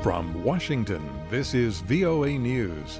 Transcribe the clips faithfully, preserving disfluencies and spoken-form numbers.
From Washington, this is V O A News.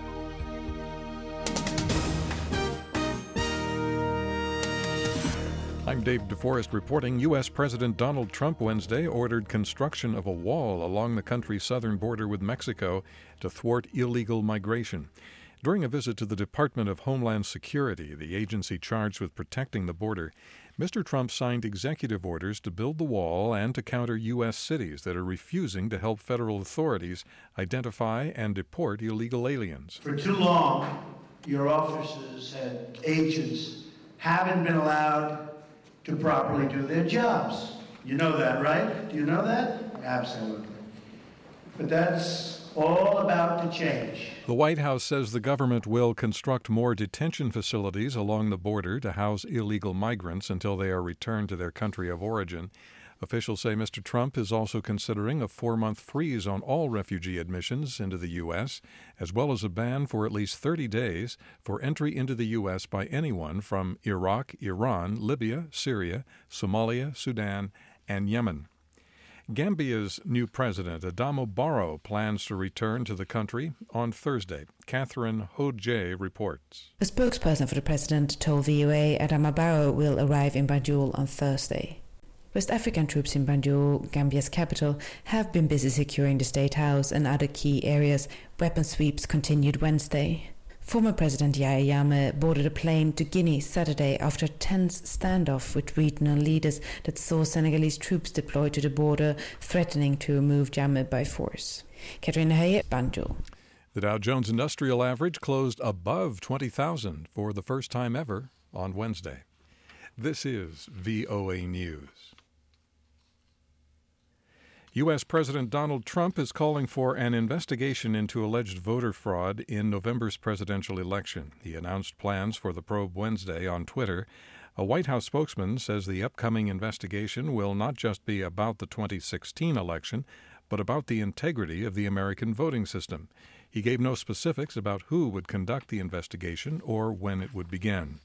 I'm Dave DeForest reporting. U S. President Donald Trump Wednesday ordered construction of a wall along the country's southern border with Mexico to thwart illegal migration. During a visit to the Department of Homeland Security, the agency charged with protecting the border, Mister Trump signed executive orders to build the wall and to counter U S cities that are refusing to help federal authorities identify and deport illegal aliens. For too long, your officers and agents haven't been allowed to properly do their jobs. You know that, right? Do you know that? Absolutely. But that's all about to change. The White House says the government will construct more detention facilities along the border to house illegal migrants until they are returned to their country of origin. Officials say Mister Trump is also considering a four-month freeze on all refugee admissions into the U S, as well as a ban for at least thirty days for entry into the U S by anyone from Iraq, Iran, Libya, Syria, Somalia, Sudan, and Yemen. Gambia's new president, Adama Barrow, plans to return to the country on Thursday. Catherine Hodje reports. A spokesperson for the president told V O A Adama Barrow will arrive in Banjul on Thursday. West African troops in Banjul, Gambia's capital, have been busy securing the State House and other key areas. Weapon sweeps continued Wednesday. Former President Yahya Jammeh boarded a plane to Guinea Saturday after a tense standoff with regional leaders that saw Senegalese troops deployed to the border, threatening to remove Jammeh by force. Catherine Haye, Banjul. The Dow Jones Industrial Average closed above twenty thousand for the first time ever on Wednesday. This is V O A News. U S. President Donald Trump is calling for an investigation into alleged voter fraud in November's presidential election. He announced plans for the probe Wednesday on Twitter. A White House spokesman says the upcoming investigation will not just be about the twenty sixteen election, but about the integrity of the American voting system. He gave no specifics about who would conduct the investigation or when it would begin.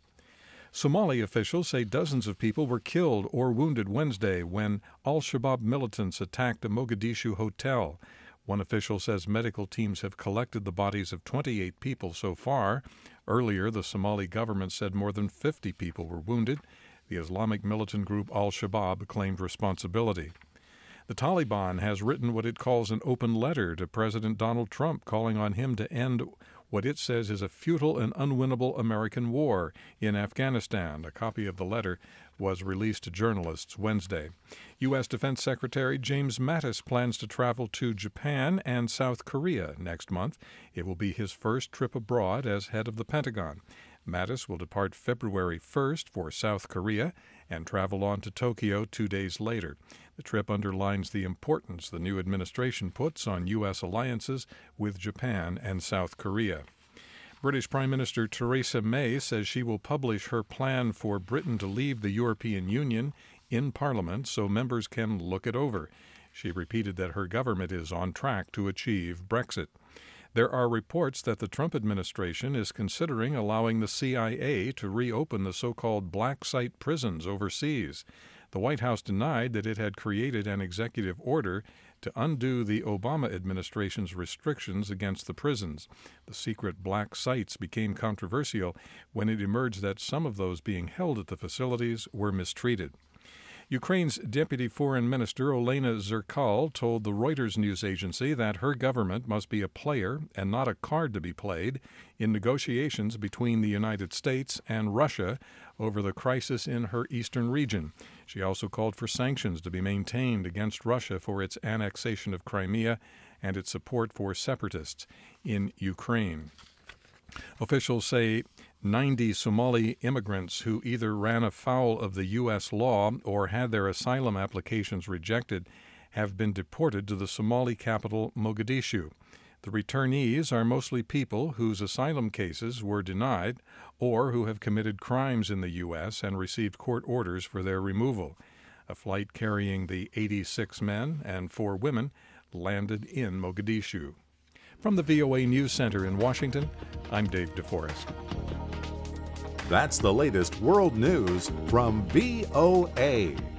Somali officials say dozens of people were killed or wounded Wednesday when al-Shabaab militants attacked a Mogadishu hotel. One official says medical teams have collected the bodies of twenty-eight people so far. Earlier, the Somali government said more than fifty people were wounded. The Islamic militant group al-Shabaab claimed responsibility. The Taliban has written what it calls an open letter to President Donald Trump, calling on him to end what it says is a futile and unwinnable American war in Afghanistan. A copy of the letter was released to journalists Wednesday. U S. Defense Secretary James Mattis plans to travel to Japan and South Korea next month. It will be his first trip abroad as head of the Pentagon. Mattis will depart February first for South Korea and travel on to Tokyo two days later. The trip underlines the importance the new administration puts on U S alliances with Japan and South Korea. British Prime Minister Theresa May says she will publish her plan for Britain to leave the European Union in Parliament so members can look it over. She repeated that her government is on track to achieve Brexit. There are reports that the Trump administration is considering allowing the C I A to reopen the so-called black site prisons overseas. The White House denied that it had created an executive order to undo the Obama administration's restrictions against the prisons. The secret black sites became controversial when it emerged that some of those being held at the facilities were mistreated. Ukraine's Deputy Foreign Minister Olena Zerkal told the Reuters news agency that her government must be a player and not a card to be played in negotiations between the United States and Russia over the crisis in her eastern region. She also called for sanctions to be maintained against Russia for its annexation of Crimea and its support for separatists in Ukraine. Officials say ninety Somali immigrants who either ran afoul of the U S law or had their asylum applications rejected have been deported to the Somali capital, Mogadishu. The returnees are mostly people whose asylum cases were denied or who have committed crimes in the U S and received court orders for their removal. A flight carrying the eighty-six men and four women landed in Mogadishu. From the V O A News Center in Washington, I'm Dave DeForest. That's the latest world news from V O A.